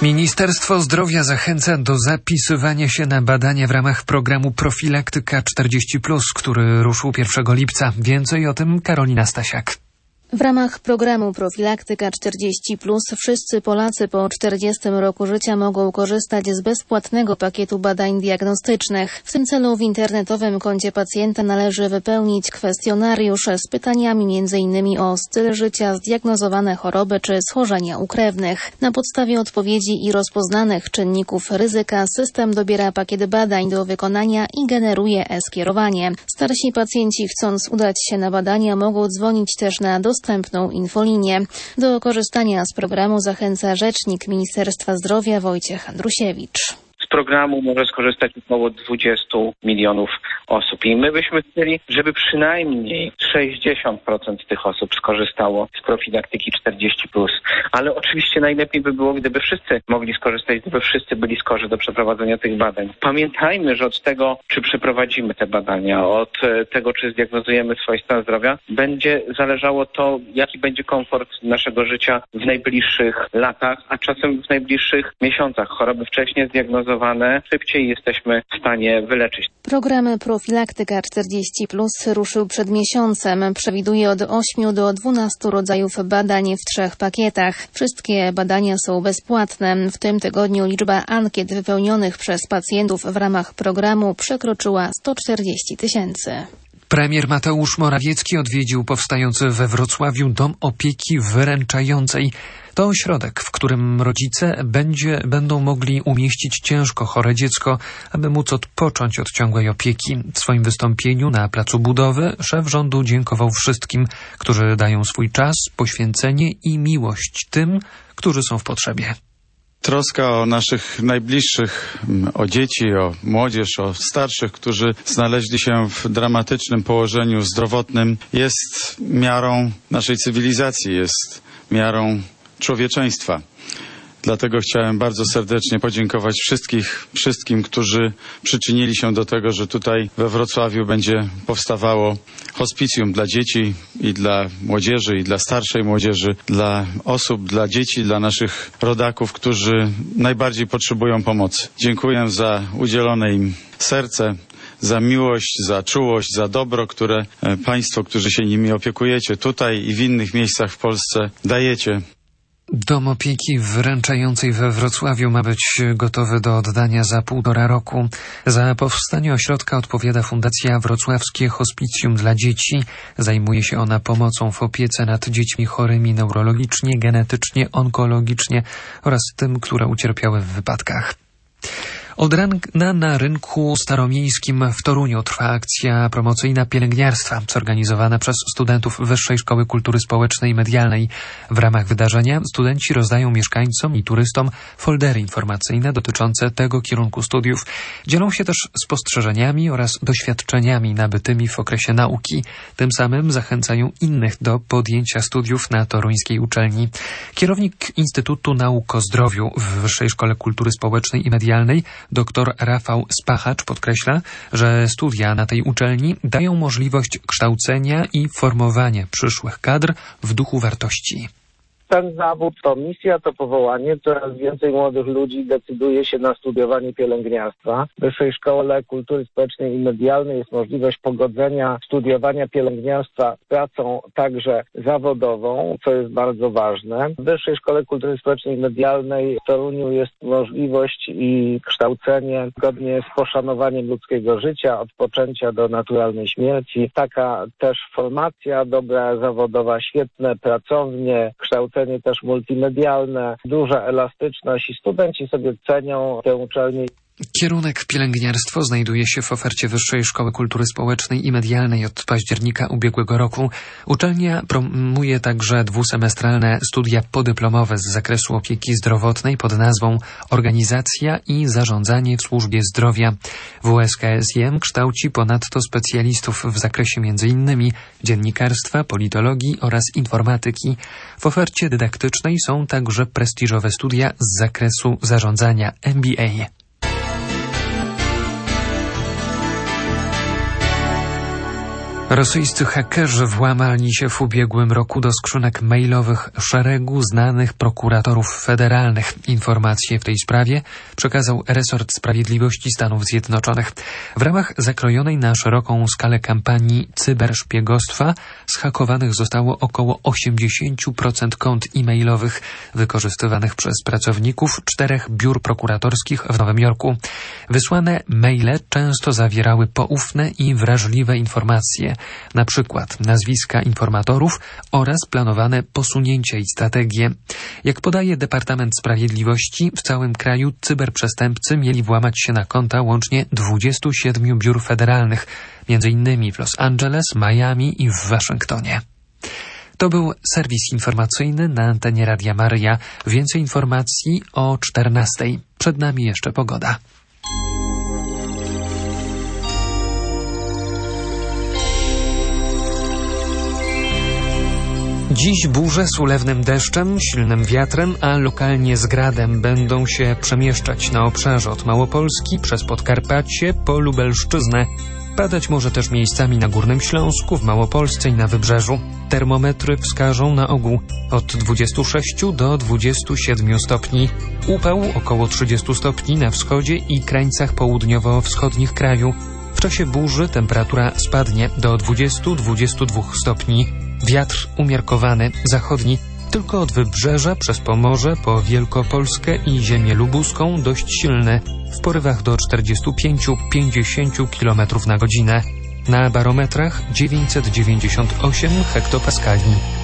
Ministerstwo Zdrowia zachęca do zapisywania się na badania w ramach programu Profilaktyka 40+, który ruszył 1 lipca. Więcej o tym Karolina Stasiak. W ramach programu Profilaktyka 40+ wszyscy Polacy po 40 roku życia mogą korzystać z bezpłatnego pakietu badań diagnostycznych. W tym celu w internetowym koncie pacjenta należy wypełnić kwestionariusz z pytaniami m.in. o styl życia, zdiagnozowane choroby czy schorzenia ukrewnych. Na podstawie odpowiedzi i rozpoznanych czynników ryzyka system dobiera pakiet badań do wykonania i generuje e-skierowanie. Starsi pacjenci, chcąc udać się na badania, mogą dzwonić też na dostępną infolinię. Do korzystania z programu zachęca rzecznik Ministerstwa Zdrowia Wojciech Andrusiewicz. Z programu może skorzystać około 20 milionów osób i my byśmy chcieli, żeby przynajmniej 60% tych osób skorzystało z profilaktyki 40+. Ale oczywiście najlepiej by było, gdyby wszyscy mogli skorzystać, gdyby wszyscy byli skorzy do przeprowadzenia tych badań. Pamiętajmy, że od tego, czy przeprowadzimy te badania, od tego, czy zdiagnozujemy swój stan zdrowia, będzie zależało to, jaki będzie komfort naszego życia w najbliższych latach, a czasem w najbliższych miesiącach. Choroby wcześniej zdiagnozowane, szybciej jesteśmy w stanie wyleczyć. Program Profilaktyka 40+ ruszył przed miesiącem. Przewiduje od 8 do 12 rodzajów badań w 3 pakietach. Wszystkie badania są bezpłatne. W tym tygodniu liczba ankiet wypełnionych przez pacjentów w ramach programu przekroczyła 140 000. Premier Mateusz Morawiecki odwiedził powstający we Wrocławiu Dom Opieki Wyręczającej. To ośrodek, w którym rodzice będą mogli umieścić ciężko chore dziecko, aby móc odpocząć od ciągłej opieki. W swoim wystąpieniu na placu budowy szef rządu dziękował wszystkim, którzy dają swój czas, poświęcenie i miłość tym, którzy są w potrzebie. Troska o naszych najbliższych, o dzieci, o młodzież, o starszych, którzy znaleźli się w dramatycznym położeniu zdrowotnym, jest miarą naszej cywilizacji, jest miarą człowieczeństwa. Dlatego chciałem bardzo serdecznie podziękować wszystkim, którzy przyczynili się do tego, że tutaj we Wrocławiu będzie powstawało hospicjum dla dzieci i dla młodzieży, i dla starszej młodzieży, dla osób, dla dzieci, dla naszych rodaków, którzy najbardziej potrzebują pomocy. Dziękuję za udzielone im serce, za miłość, za czułość, za dobro, które Państwo, którzy się nimi opiekujecie tutaj i w innych miejscach w Polsce dajecie. Dom Opieki Wyręczającej we Wrocławiu ma być gotowy do oddania za 1,5 roku. Za powstanie ośrodka odpowiada Fundacja Wrocławskie Hospicjum dla Dzieci. Zajmuje się ona pomocą w opiece nad dziećmi chorymi neurologicznie, genetycznie, onkologicznie oraz tym, które ucierpiały w wypadkach. Od rana na rynku staromiejskim w Toruniu trwa akcja promocyjna pielęgniarstwa, zorganizowana przez studentów Wyższej Szkoły Kultury Społecznej i Medialnej. W ramach wydarzenia studenci rozdają mieszkańcom i turystom foldery informacyjne dotyczące tego kierunku studiów. Dzielą się też spostrzeżeniami oraz doświadczeniami nabytymi w okresie nauki. Tym samym zachęcają innych do podjęcia studiów na toruńskiej uczelni. Kierownik Instytutu Nauk o Zdrowiu w Wyższej Szkole Kultury Społecznej i Medialnej dr Rafał Spachacz podkreśla, że studia na tej uczelni dają możliwość kształcenia i formowania przyszłych kadr w duchu wartości. Ten zawód to misja, to powołanie. Coraz więcej młodych ludzi decyduje się na studiowanie pielęgniarstwa. W Wyższej Szkole Kultury Społecznej i Medialnej jest możliwość pogodzenia studiowania pielęgniarstwa z pracą także zawodową, co jest bardzo ważne. W Wyższej Szkole Kultury Społecznej i Medialnej w Toruniu jest możliwość i kształcenie zgodnie z poszanowaniem ludzkiego życia, od poczęcia do naturalnej śmierci. Taka też formacja dobra zawodowa, świetne pracownie, kształcenie też multimedialne, duża elastyczność i studenci sobie cenią tę uczelnię. Kierunek pielęgniarstwo znajduje się w ofercie Wyższej Szkoły Kultury Społecznej i Medialnej od października ubiegłego roku. Uczelnia promuje także dwusemestralne studia podyplomowe z zakresu opieki zdrowotnej pod nazwą Organizacja i zarządzanie w służbie zdrowia. WSKSM kształci ponadto specjalistów w zakresie m.in. dziennikarstwa, politologii oraz informatyki. W ofercie dydaktycznej są także prestiżowe studia z zakresu zarządzania MBA. Rosyjscy hakerzy włamali się w ubiegłym roku do skrzynek mailowych szeregu znanych prokuratorów federalnych. Informacje w tej sprawie przekazał resort Sprawiedliwości Stanów Zjednoczonych. W ramach zakrojonej na szeroką skalę kampanii cyberszpiegostwa zhakowanych zostało około 80% kont e-mailowych wykorzystywanych przez pracowników 4 biur prokuratorskich w Nowym Jorku. Wysłane maile często zawierały poufne i wrażliwe informacje, na przykład nazwiska informatorów oraz planowane posunięcia i strategie. Jak podaje Departament Sprawiedliwości, w całym kraju cyberprzestępcy mieli włamać się na konta łącznie 27 biur federalnych, m.in. w Los Angeles, Miami i w Waszyngtonie. To był serwis informacyjny na antenie Radia Maryja. Więcej informacji o 14:00. Przed nami jeszcze pogoda. Dziś burze z ulewnym deszczem, silnym wiatrem, a lokalnie z gradem będą się przemieszczać na obszarze od Małopolski przez Podkarpacie po Lubelszczyznę. Padać może też miejscami na Górnym Śląsku, w Małopolsce i na Wybrzeżu. Termometry wskażą na ogół od 26 do 27 stopni. Upał około 30 stopni na wschodzie i krańcach południowo-wschodnich kraju. W czasie burzy temperatura spadnie do 20-22 stopni. Wiatr umiarkowany, zachodni, tylko od Wybrzeża przez Pomorze po Wielkopolskę i ziemię lubuską dość silny, w porywach do 45-50 km na godzinę. Na barometrach 998 hektopaskali.